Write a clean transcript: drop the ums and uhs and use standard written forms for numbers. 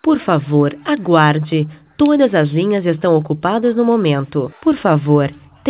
Por favor, aguarde. Todas as linhas estão ocupadas no momento. Por favor,